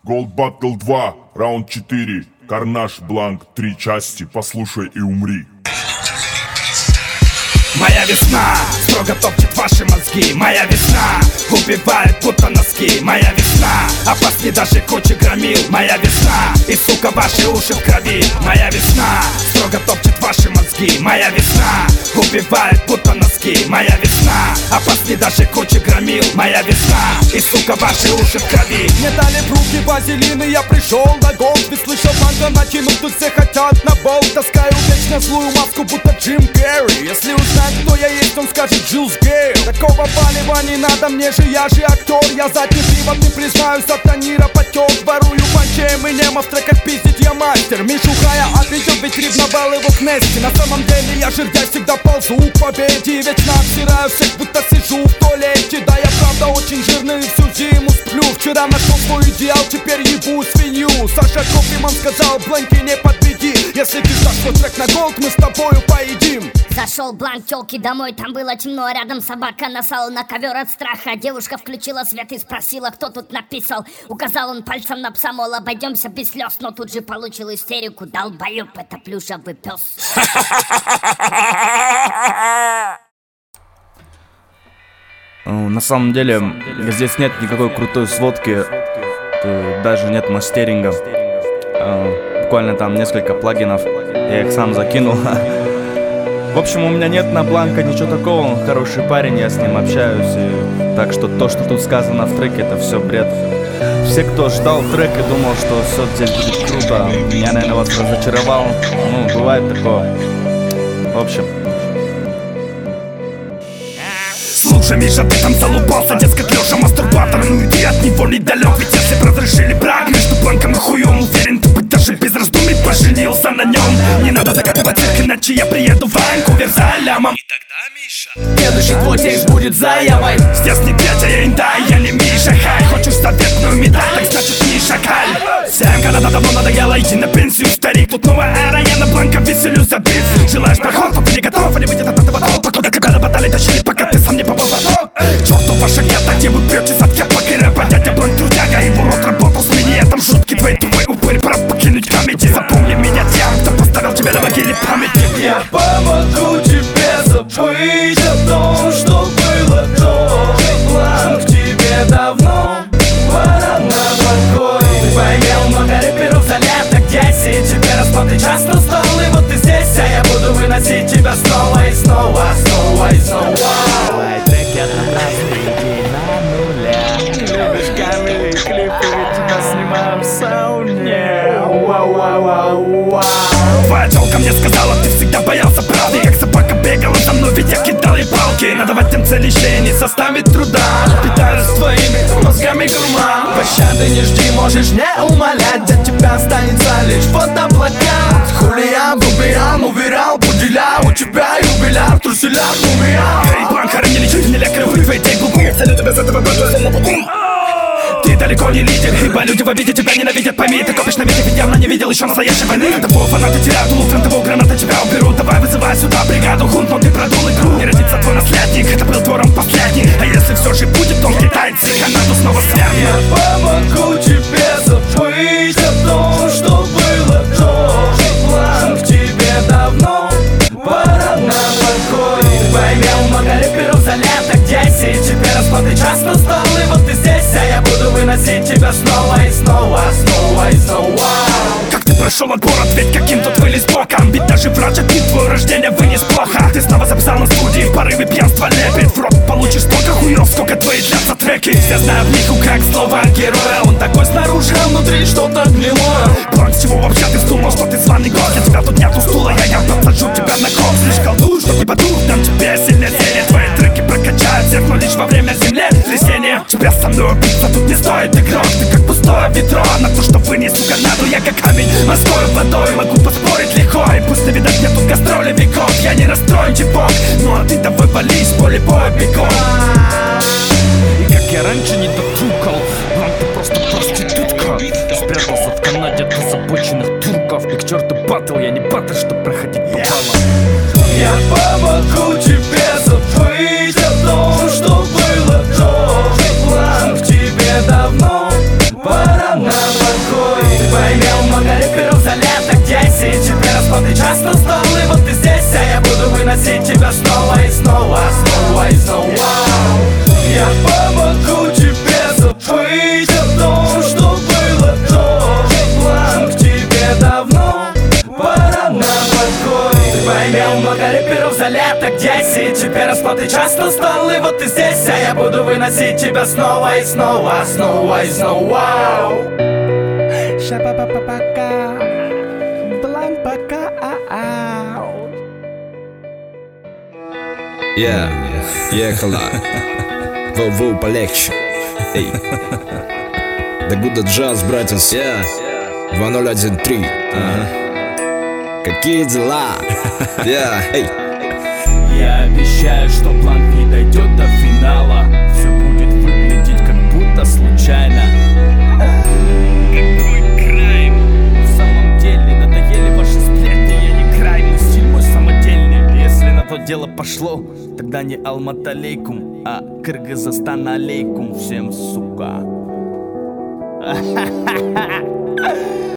Gold Battle 2, раунд 4. Карнаж, Бланк, 3 части. Послушай и умри. Моя весна строго топчет ваши мозги. Моя весна убивает будто носки. Моя весна опасней даже кучи громил. Моя весна и, сука, ваши уши в крови. Моя весна строго топчет ваши мозги. Моя весна убивает будто носки. Моя весна опасней даже кучи громил. Моя весна и, сука, ваши уши в крови. Мне дали в руки вазелин, и я пришел на голд. Ведь слышал, манго натянут, тут все хотят на болт. Таскаю вечно злую маску, будто Джим Керри. Если узнать, кто я есть, он скажет Джилс Гейл. Такого палева не надо, мне же, я же актер. Я задним пивом не признаюсь, от Танира потек. Ворую панчеем и немо в треках пиздить я мастер. Мишу Хая отведет, ведь ревновал его к Нести. На самом деле я жердяй всегда ползу к победе. Вечно обсираю всех, будто сижу в туалете. Да, я правда очень жирный, всю зиму сплю. Вчера нашел свой идеал, теперь ебу свинью. Саша Кофеман сказал, Бланки, не подведи. Если ты ждашь свой трек на голд, мы с тобою поедим. Зашел Бланк тёлки домой, там было темно. Рядом собака насала на ковер от страха. Девушка включила свет и спросила, кто тут написал. Указал он пальцем на пса, мол, обойдемся без слез. Но тут же получил истерику, долбоёб, это плюшевый пес. На самом деле, здесь нет никакой крутой сводки, даже нет мастеринга. Буквально там несколько плагинов, я их сам закинул. В общем, у меня нет на Бланка ничего такого, он хороший парень, я с ним общаюсь. И так что то, что тут сказано в треке, это все бред. Все, кто ждал трек и думал, что все здесь будет круто, я, наверное, вас разочаровал. Ну, бывает такое. В общем. Слушай, Миша, ты там залупался, дескать, Леша мастурбатор. Ну и ты от него недалек, ведь если б разрешили брак между Бланком и хуем, уверен, ты бы даже без раздумий поженился на нем. Не надо закатывать цирк, иначе я приеду в Ванкувер за лямом. И тогда, Миша, следующий твой текст будет заявой. Здесь не Петя, я индай, я не Миша Хай. Хочешь заветную медаль, так значит Миша Каль. Всем когда-то давно надоело идти на пенсию, старик. Тут новая эра, я на Бланка веселюсь за бит. Желаешь проход, пока не готов, или выйдет от этого толпа. Куда тебя на баталии тащили, пока ты сам не попал в поток. Черту ваша гетто, где вы пьете от кепок и рэпа. Дядя Бланк трудяга, его рот работал с минетом. Шутки твои тупые, упырь, пора покинуть камеди. Запомни меня тем, кто поставил тебя на могиле памяти. Я помогу тебе забыть о том, что было до. Бланк тебе давно, пора на покой. Ты поимел много рэперов за лет, так 10. Теперь расплаты часто стал, и вот ты здесь. А я буду выносить тебя снова и снова, снова и снова. Твои треки однообразные, идеи на нуле. Любишь камеры и клипы, ведь тебя снимаем в сауне. Вау-вау-вау-вау. Твоя тёлка мне сказала, ты всегда боялся правды. Как собака бегала за мной, ведь я кидал ей палки. Надавать тем целищей не составит труда. Питаюсь твоими мозгами гурман. Пощады не жди, можешь не умолять. От тебя останется лишь фотоплакат. Хули я выбирал, уверял, поделял. У тебя юбиляр, труселя, умирал. Эй, Бланк, хоронили чуть не лекарь, вы твои тей глупые. Целю тебя с этого года. Ты далеко не лидер, ибо люди в обиде тебя ненавидят. Пойми, ты копишь на ветер, ведь явно не видел еще настоящей войны. Того фанаты теряют улов, фронтового граната тебя уберут. Давай вызывай сюда бригаду хунт, но ты продул игру. Не родится твой наследник, это был твором последний. А если все же будет, то китайцы Канаду снова свергнет. Я помогу тебе забыть о том, что было до. Бланк тебе давно, пора на покой. Ты поимел много рэперов за лет, так 10. Теперь расплаты час настал, и вот ты здесь. А я буду выносить тебя снова и снова, снова и снова. Как ты прошел отбор, ответь, каким тут вылез боком. Ведь даже врач отбит твое рождение вынес плохо. Ты снова записал на студии, в порыве пьянства лепит. В рот получишь столько хуев, сколько твои длятся треки. Все знают Миху как слово героя. Он такой снаружи, а внутри что-то гнилое. Бланк, с чего вообще ты вздумал, что ты званый гость? Для тебя тут нету стула, я подсажу тебя на ком. Слишком колдуешь, чтоб не подух, дам тебе сильное зелье. Твои треки прокачают всех, но лишь во время землетрясения. Тебя со мной убиться тут не стоит игрок. Ты как пустое ведро, на то, что вынесу Канаду. Я как камень морской водой, могу поспорить легко. И пусть не видать мне тут гастроли веков. Я не расстроен, чипок, ну а ты давай вались, поле боя бегом. И как я раньше не дотукал, Бланк, ты просто проститутка. Спрятался в Канаде от озабоченных турков. И к черту батл, я не батл, чтоб проходить по баллам. Я помогу тебе забыть о том, что было до. Бланк тебе давно, пора на покой. как 10. Теперь расплаты часто стал, и вот ты здесь, а я буду выносить тебя снова и снова, снова и снова. Ша-па-па-па-пока, бланк пока. Я ехала. Воу-воу, полегче. Эй. Да гуда джаз, братец. 2013. Какие дела? Эй. Я обещаю, что план не дойдет до финала. Все будет выглядеть как будто случайно. Какой крайм. В самом деле надоели ваши сплетни. Я не крайм, но стиль мой самодельный. Если на то дело пошло, тогда не Алмат алейкум, а Кыргызстан алейкум всем, сука.